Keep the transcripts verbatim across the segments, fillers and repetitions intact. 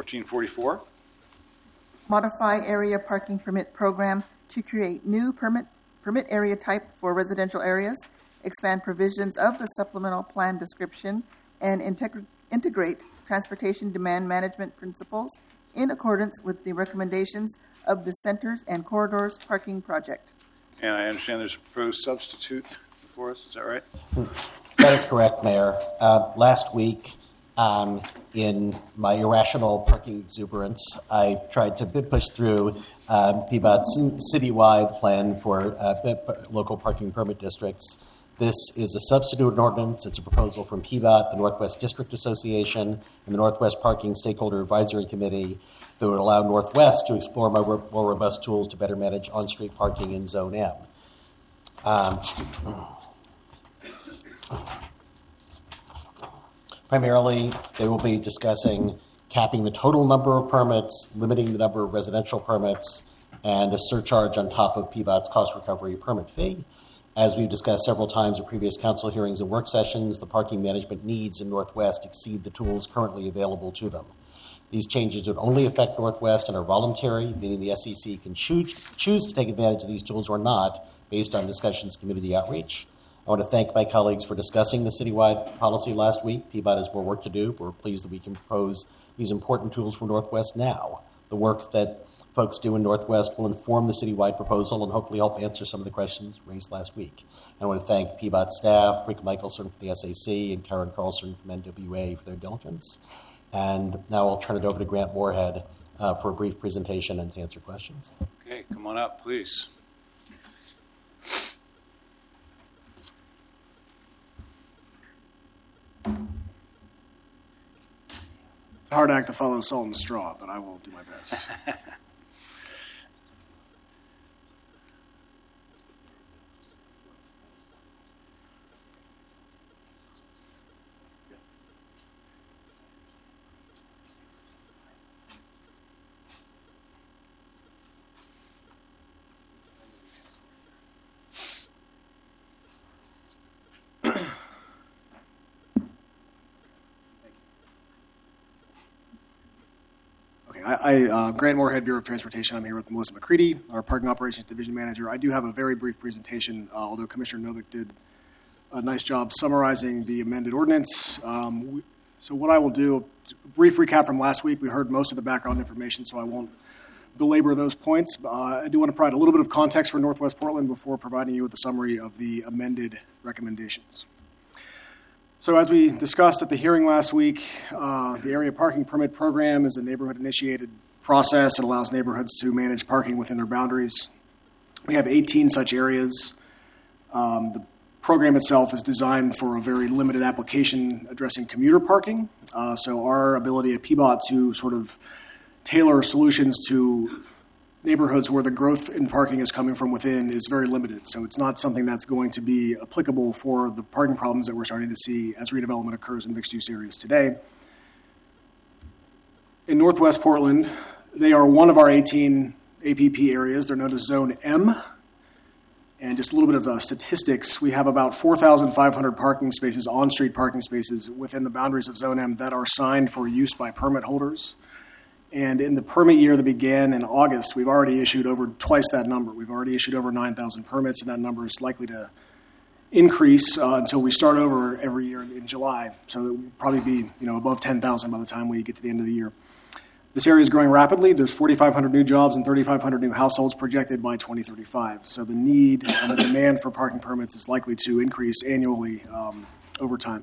fifteen forty-four. Modify area parking permit program to create new permit permit area type for residential areas, expand provisions of the supplemental plan description, and integ- integrate transportation demand management principles in accordance with the recommendations of the Centers and Corridors Parking Project. And I understand there's a proposed substitute for us. Is that right? That is correct, Mayor. Uh, last week, um, in my irrational parking exuberance, I tried to push through um, P B O T's citywide plan for uh, local parking permit districts. This is a substitute ordinance. It's a proposal from P B O T, the Northwest District Association, and the Northwest Parking Stakeholder Advisory Committee that would allow Northwest to explore more, more robust tools to better manage on-street parking in Zone M. Um, primarily, they will be discussing capping the total number of permits, limiting the number of residential permits, and a surcharge on top of P B O T's cost recovery permit fee. As we've discussed several times in previous council hearings and work sessions, the parking management needs in Northwest exceed the tools currently available to them. These changes would only affect Northwest and are voluntary, meaning the S E C can choose, choose to take advantage of these tools or not based on discussions, community outreach. I want to thank my colleagues for discussing the citywide policy last week. P B O T has more work to do, but we're pleased that we can propose these important tools for Northwest now. The work that folks do in Northwest will inform the citywide proposal and hopefully help answer some of the questions raised last week. And I want to thank P B O T staff, Rick Michelson from the S A C, and Karen Carlson from N W A for their diligence. And now I'll turn it over to Grant Moorhead uh, for a brief presentation and to answer questions. Okay, come on up, please. It's a hard act to follow Salt and Straw, but I will do my best. I, uh, Grant Moorhead, Bureau of Transportation. I'm here with Melissa McCready, our Parking Operations Division Manager. I do have a very brief presentation, uh, although Commissioner Novick did a nice job summarizing the amended ordinance. Um, we, so what I will do, a brief recap from last week. We heard most of the background information, so I won't belabor those points. Uh, I do want to provide a little bit of context for Northwest Portland before providing you with a summary of the amended recommendations. So as we discussed at the hearing last week, uh, the Area Parking Permit Program is a neighborhood-initiated process. It allows neighborhoods to manage parking within their boundaries. We have eighteen such areas. Um, the program itself is designed for a very limited application addressing commuter parking. Uh, so our ability at P B O T to sort of tailor solutions to neighborhoods where the growth in parking is coming from within is very limited. So it's not something that's going to be applicable for the parking problems that we're starting to see as redevelopment occurs in mixed-use areas today. In Northwest Portland, they are one of our eighteen A P P areas. They're known as Zone M. And just a little bit of uh, statistics, we have about four thousand five hundred parking spaces, on-street parking spaces, within the boundaries of Zone M that are signed for use by permit holders. And in the permit year that began in August, we've already issued over twice that number. We've already issued over nine thousand permits, and that number is likely to increase uh, until we start over every year in July. So it will probably be, you know, above ten thousand by the time we get to the end of the year. This area is growing rapidly. There's forty-five hundred new jobs and thirty-five hundred new households projected by twenty thirty-five. So the need and the demand for parking permits is likely to increase annually um, over time.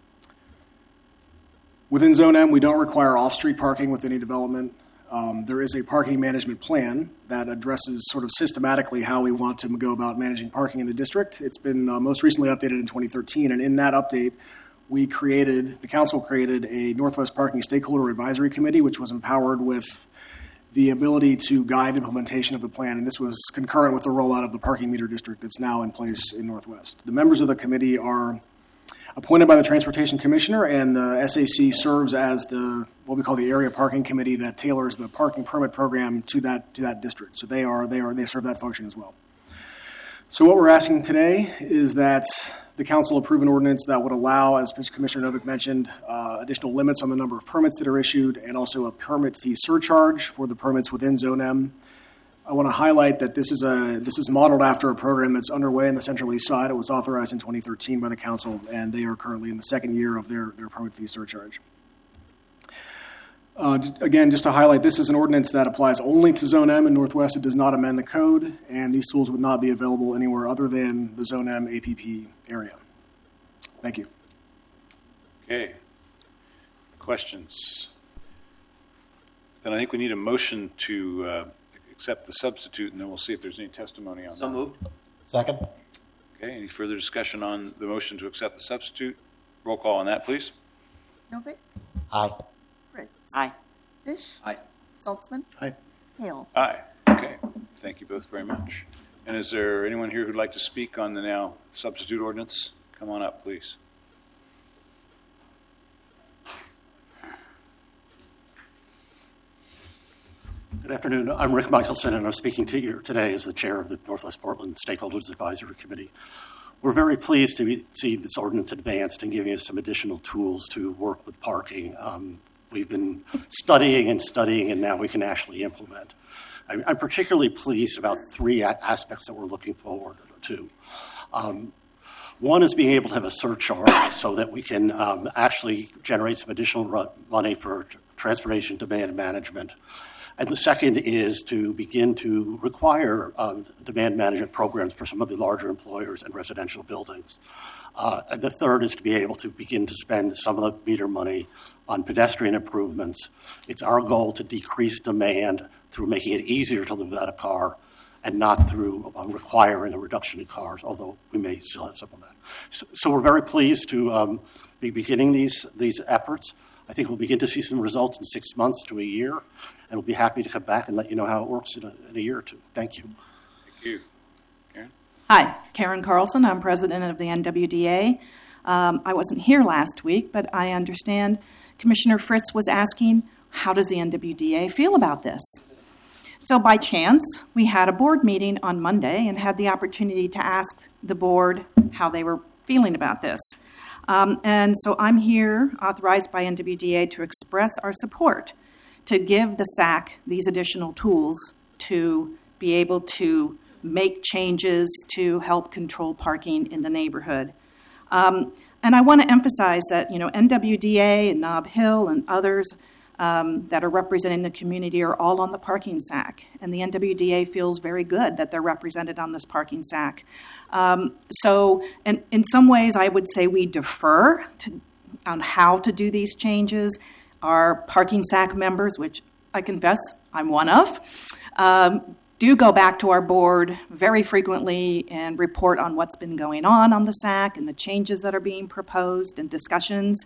Within Zone M, we don't require off-street parking with any development. Um, there is a parking management plan that addresses sort of systematically how we want to go about managing parking in the district. It's been uh, most recently updated in twenty thirteen, and in that update, we created, the council created a Northwest Parking Stakeholder Advisory Committee, which was empowered with the ability to guide implementation of the plan, and this was concurrent with the rollout of the parking meter district that's now in place in Northwest. The members of the committee are appointed by the Transportation Commissioner, and the S A C serves as the what we call the Area Parking Committee that tailors the parking permit program to that to that district. So they are they are they serve that function as well. So what we're asking today is that the council approve an ordinance that would allow, as Commissioner Novick mentioned, uh, additional limits on the number of permits that are issued and also a permit fee surcharge for the permits within Zone M. I want to highlight that this is a this is modeled after a program that's underway in the Central East Side. It was authorized in twenty thirteen by the council, and they are currently in the second year of their, their permit fee surcharge. Uh, again, just to highlight, this is an ordinance that applies only to Zone M in Northwest. It does not amend the code, and these tools would not be available anywhere other than the Zone M A P P area. Thank you. Okay. Questions? Then I think we need a motion to uh, accept the substitute, and then we'll see if there's any testimony on that. So moved. Second? Okay, any further discussion on the motion to accept the substitute? Roll call on that, please. Novick, Aye. Fritz. Aye. Fish. Aye. Saltzman. Aye. Hales. Aye. Okay, thank you both very much. And is there anyone here who'd like to speak on the now substitute ordinance? Come on up, please. Good afternoon. I'm Rick Michelson, and I'm speaking to you today as the chair of the Northwest Portland Stakeholders Advisory Committee. We're very pleased to be, see this ordinance advanced and giving us some additional tools to work with parking. Um, we've been studying and studying, and now we can actually implement. I'm, I'm particularly pleased about three a- aspects that we're looking forward to. Um, One is being able to have a surcharge so that we can um, actually generate some additional ru- money for t- transportation demand management. And the second is to begin to require um, demand management programs for some of the larger employers and residential buildings. Uh, and the third is to be able to begin to spend some of the meter money on pedestrian improvements. It's our goal to decrease demand through making it easier to live without a car and not through um, requiring a reduction in cars, although we may still have some of that. So, so we're very pleased to um, be beginning these, these efforts. I think we'll begin to see some results in six months to a year, and we'll be happy to come back and let you know how it works in a, in a year or two. Thank you. Thank you. Karen? Hi, Karen Carlson. I'm president of the N W D A. Um, I wasn't here last week, but I understand Commissioner Fritz was asking, how does the N W D A feel about this? So by chance, we had a board meeting on Monday and had the opportunity to ask the board how they were feeling about this. Um, and so I'm here, authorized by N W D A, to express our support to give the S A C these additional tools to be able to make changes to help control parking in the neighborhood. Um, and I want to emphasize that, you know, N W D A and Nob Hill and others um, that are representing the community are all on the parking S A C. And the N W D A feels very good that they're represented on this parking S A C. Um, so in, in some ways, I would say we defer to, on how to do these changes. Our parking S A C members, which I confess I'm one of, um, do go back to our board very frequently and report on what's been going on on the S A C and the changes that are being proposed and discussions.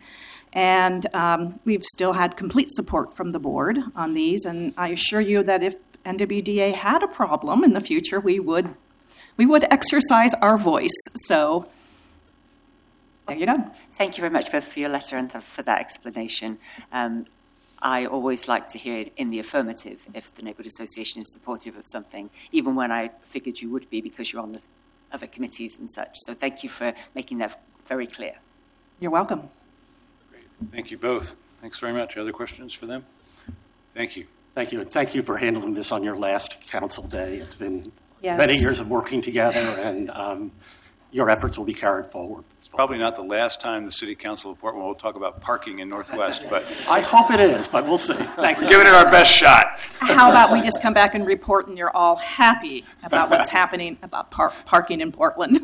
And um, we've still had complete support from the board on these. And I assure you that if N W D A had a problem in the future, we would we would exercise our voice. So there you go. Thank you very much both for your letter and th- for that explanation. Um, I always like to hear it in the affirmative if the Neighbourhood Association is supportive of something, even when I figured you would be because you're on the other committees and such. So thank you for making that very clear. You're welcome. Great. Thank you both. Thanks very much. Other questions for them? Thank you. Thank you. And thank you for handling this on your last council day. It's been Yes. many years of working together, and um, your efforts will be carried forward. It's probably not the last time the City Council of Portland will talk about parking in Northwest, but I hope it is, but we'll see. Thank we're you. giving it our best shot. How about we just come back and report and you're all happy about what's happening about par- parking in Portland?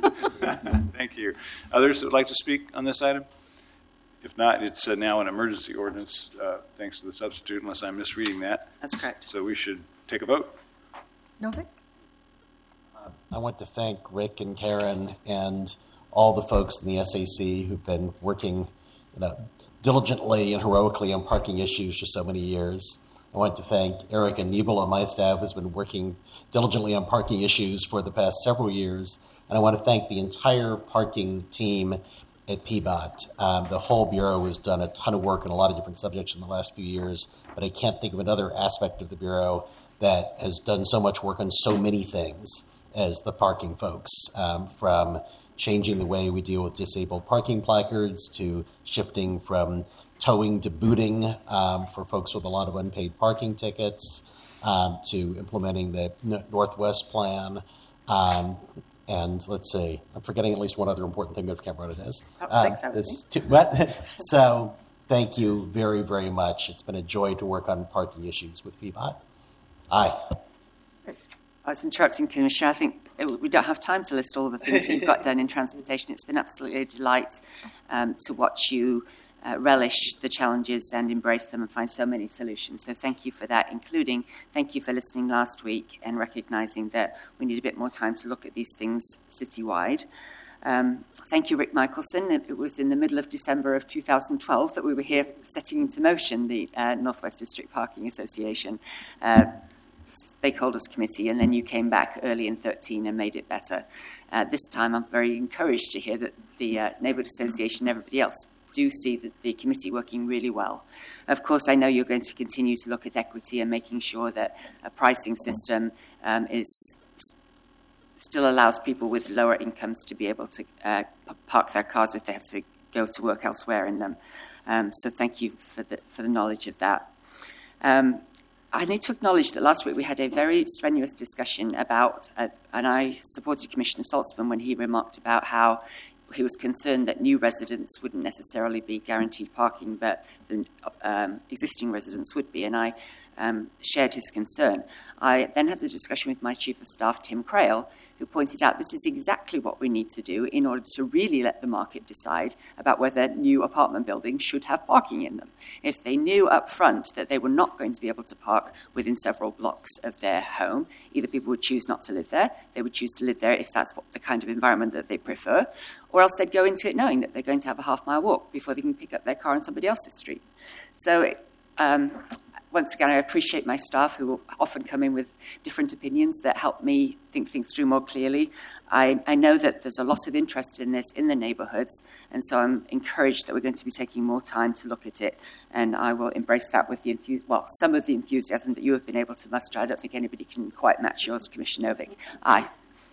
Thank you. Others that would like to speak on this item? If not, it's uh, now an emergency ordinance, uh, thanks to the substitute, unless I'm misreading that. That's correct. So we should take a vote. Novick, I want to thank Rick and Karen and all the folks in the S A C who've been working, you know, diligently and heroically on parking issues for so many years. I want to thank Eric and Nebel on my staff who's been working diligently on parking issues for the past several years. And I want to thank the entire parking team at P B O T. Um, the whole Bureau has done a ton of work on a lot of different subjects in the last few years, but I can't think of another aspect of the Bureau that has done so much work on so many things as the parking folks, um, from changing the way we deal with disabled parking placards, to shifting from towing to booting um, for folks with a lot of unpaid parking tickets, um, to implementing the Northwest plan. Um, and let's see, I'm forgetting at least one other important thing, but I can't remember what it is. About six, um, I would this, to, what? So thank you very, very much. It's been a joy to work on parking issues with P B O T. Aye. I was interrupting, Commissioner. I think we don't have time to list all the things you've got done in transportation. It's been absolutely a delight um, to watch you uh, relish the challenges and embrace them and find so many solutions. So thank you for that, including thank you for listening last week and recognizing that we need a bit more time to look at these things citywide. Um, thank you, Rick Michelson. It was in the middle of December of two thousand twelve that we were here setting into motion the uh, Northwest District Parking Association uh, Stakeholders Committee, and then you came back early in thirteen and made it better. Uh, this time I'm very encouraged to hear that the uh, Neighbourhood Association and everybody else do see the, the committee working really well. Of course, I know you're going to continue to look at equity and making sure that a pricing system um, is still allows people with lower incomes to be able to uh, park their cars if they have to go to work elsewhere in them. Um, so thank you for the, for the knowledge of that. Um, I need to acknowledge that last week we had a very strenuous discussion about, uh, and I supported Commissioner Saltzman when he remarked about how he was concerned that new residents wouldn't necessarily be guaranteed parking, but the um, existing residents would be, and I um, shared his concern. I then had a discussion with my Chief of Staff, Tim Crail, who pointed out this is exactly what we need to do in order to really let the market decide about whether new apartment buildings should have parking in them. If they knew up front that they were not going to be able to park within several blocks of their home, either people would choose not to live there, they would choose to live there if that's what the kind of environment that they prefer, or else they'd go into it knowing that they're going to have a half-mile walk before they can pick up their car on somebody else's street. So um, once again, I appreciate my staff who often come in with different opinions that help me think things through more clearly. I, I know that there's a lot of interest in this in the neighbourhoods, and so I'm encouraged that we're going to be taking more time to look at it, and I will embrace that with the enthu- well, some of the enthusiasm that you have been able to muster. I don't think anybody can quite match yours, Commissioner Novick. Aye.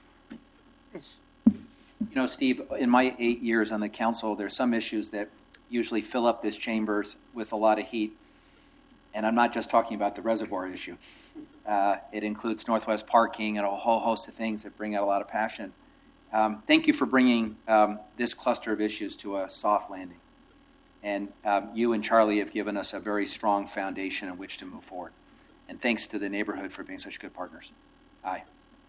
You know, Steve, in my eight years on the council, there's some issues that usually fill up this chambers with a lot of heat. And I'm not just talking about the reservoir issue. Uh, it includes Northwest parking and a whole host of things that bring out a lot of passion. Um, thank you for bringing um, this cluster of issues to a soft landing. And um, you and Charlie have given us a very strong foundation on which to move forward. And thanks to the neighborhood for being such good partners. Aye.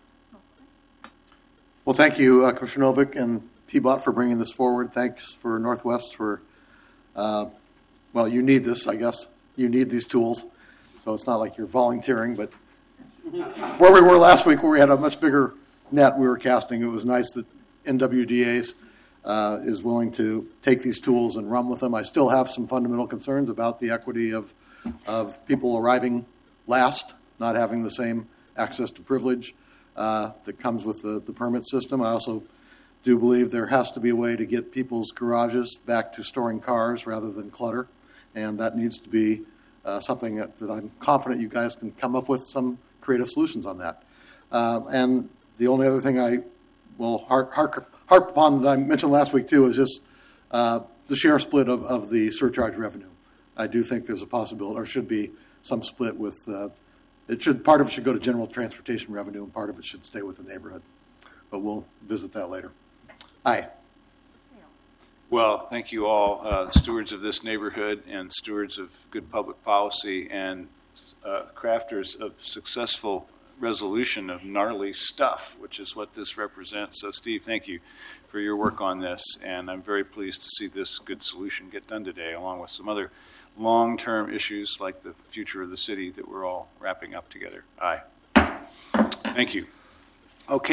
Well, thank you, uh, Commissioner Novick and P B O T for bringing this forward. Thanks for Northwest for, uh, well, you need this, I guess. You need these tools, so it's not like you're volunteering, but where we were last week where we had a much bigger net we were casting, it was nice that N W D A's uh, is willing to take these tools and run with them. I still have some fundamental concerns about the equity of, of people arriving last, not having the same access to privilege uh, that comes with the, the permit system. I also do believe there has to be a way to get people's garages back to storing cars rather than clutter. And that needs to be uh, something that, that I'm confident you guys can come up with some creative solutions on that. Uh, and the only other thing I will harp, harp, harp upon that I mentioned last week, too, is just uh, the share split of, of the surcharge revenue. I do think there's a possibility, or should be, some split with, uh, it should, part of it should go to general transportation revenue, and part of it should stay with the neighborhood. But we'll visit that later. Aye. Well, thank you all, uh, stewards of this neighborhood and stewards of good public policy and uh, crafters of successful resolution of gnarly stuff, which is what this represents. So, Steve, thank you for your work on this, and I'm very pleased to see this good solution get done today, along with some other long-term issues like the future of the city that we're all wrapping up together. Aye. Thank you.